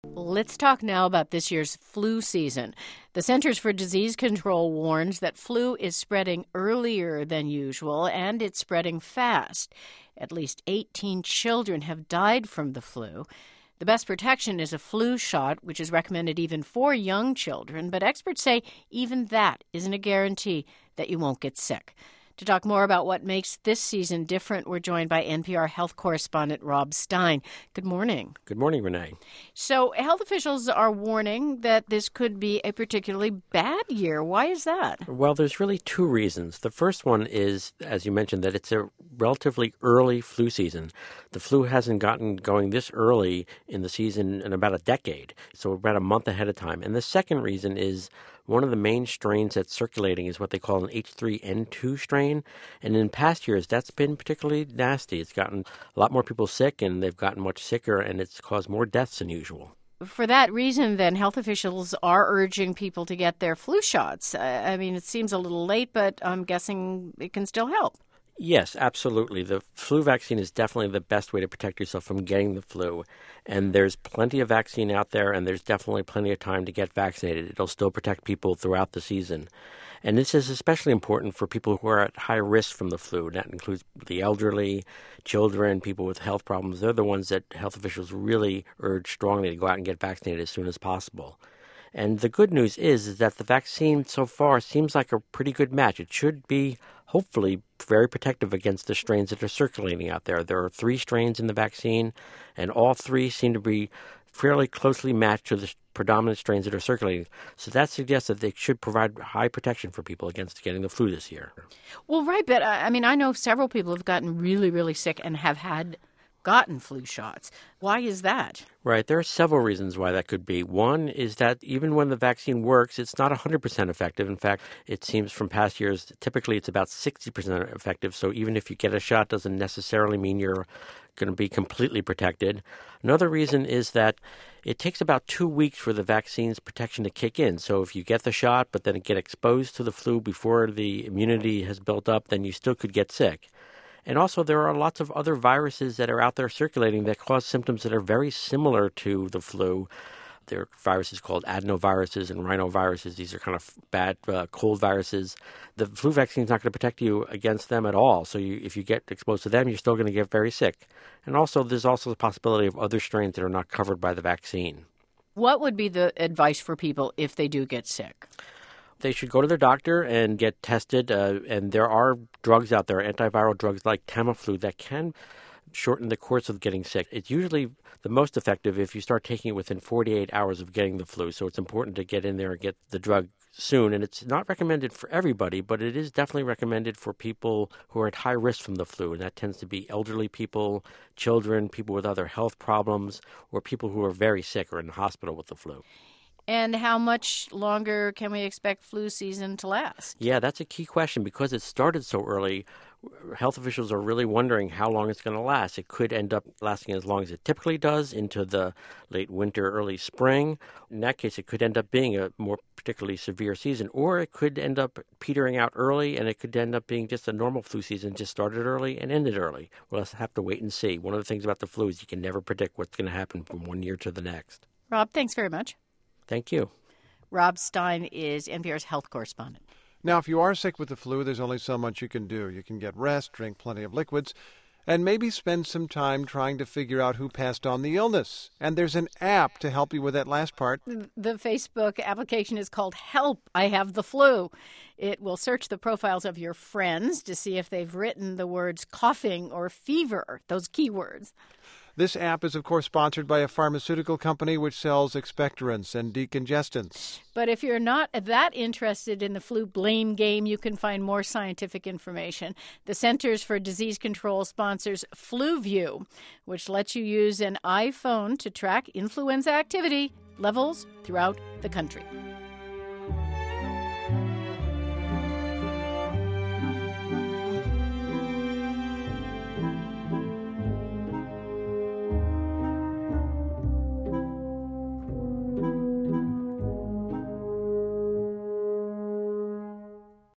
Let's talk now about this year's flu season. The Centers for Disease Control warns that flu is spreading earlier than usual, and it's spreading fast. At least 18 children have died from the flu. The best protection is a flu shot, which is recommended even for young children, but experts say even that isn't a guarantee that you won't get sick. To talk more about what makes this season different, we're joined by NPR health correspondent Rob Stein. Good morning. Good morning, Renee. So health officials are warning that this could be a particularly bad year. Why is that? Well, there's really two reasons. The first one is, as you mentioned, that it's a relatively early flu season. The flu hasn't gotten going this early in the season in about a decade, so about a month ahead of time. And the second reason is one of the main strains that's circulating is what they call an H3N2 strain. And in past years, that's been particularly nasty. It's gotten a lot more people sick, and they've gotten much sicker, and it's caused more deaths than usual. For that reason, then, health officials are urging people to get their flu shots. I mean, it seems a little late, but I'm guessing it can still help. Yes, absolutely. The flu vaccine is definitely the best way to protect yourself from getting the flu. And there's plenty of vaccine out there, and there's definitely plenty of time to get vaccinated. It'll still protect people throughout the season. And this is especially important for people who are at high risk from the flu. That includes the elderly, children, people with health problems. They're the ones that health officials really urge strongly to go out and get vaccinated as soon as possible. And the good news is that the vaccine so far seems like a pretty good match. It should be, hopefully, very protective against the strains that are circulating out there. There are 3 strains in the vaccine, and all 3 seem to be fairly closely matched to the predominant strains that are circulating. So that suggests that they should provide high protection for people against getting the flu this year. Well, right, but I mean, I know several people have gotten really, really sick and have gotten flu shots. Why is that? Right. There are several reasons why that could be. One is that even when the vaccine works, it's not 100% effective. In fact, it seems from past years, typically it's about 60% effective. So even if you get a shot, doesn't necessarily mean you're going to be completely protected. Another reason is that it takes about 2 weeks for the vaccine's protection to kick in. So if you get the shot, but then get exposed to the flu before the immunity has built up, then you still could get sick. And also, there are lots of other viruses that are out there circulating that cause symptoms that are very similar to the flu. There are viruses called adenoviruses and rhinoviruses. These are kind of bad cold viruses. The flu vaccine is not going to protect you against them at all. So if you get exposed to them, you're still going to get very sick. And also, there's also the possibility of other strains that are not covered by the vaccine. What would be the advice for people if they do get sick? They should go to their doctor and get tested. And there are drugs out there, antiviral drugs like Tamiflu, that can shorten the course of getting sick. It's usually the most effective if you start taking it within 48 hours of getting the flu. So it's important to get in there and get the drug soon. And it's not recommended for everybody, but it is definitely recommended for people who are at high risk from the flu. And that tends to be elderly people, children, people with other health problems, or people who are very sick or in the hospital with the flu. And how much longer can we expect flu season to last? Yeah, that's a key question. Because it started so early, health officials are really wondering how long it's going to last. It could end up lasting as long as it typically does into the late winter, early spring. In that case, it could end up being a more particularly severe season, or it could end up petering out early, and it could end up being just a normal flu season, just started early and ended early. We'll have to wait and see. One of the things about the flu is you can never predict what's going to happen from one year to the next. Rob, thanks very much. Thank you. Rob Stein is NPR's health correspondent. Now, if you are sick with the flu, there's only so much you can do. You can get rest, drink plenty of liquids, and maybe spend some time trying to figure out who passed on the illness. And there's an app to help you with that last part. The Facebook application is called Help, I Have the Flu. It will search the profiles of your friends to see if they've written the words coughing or fever, those keywords. This app is, of course, sponsored by a pharmaceutical company which sells expectorants and decongestants. But if you're not that interested in the flu blame game, you can find more scientific information. The Centers for Disease Control sponsors FluView, which lets you use an iPhone to track influenza activity levels throughout the country.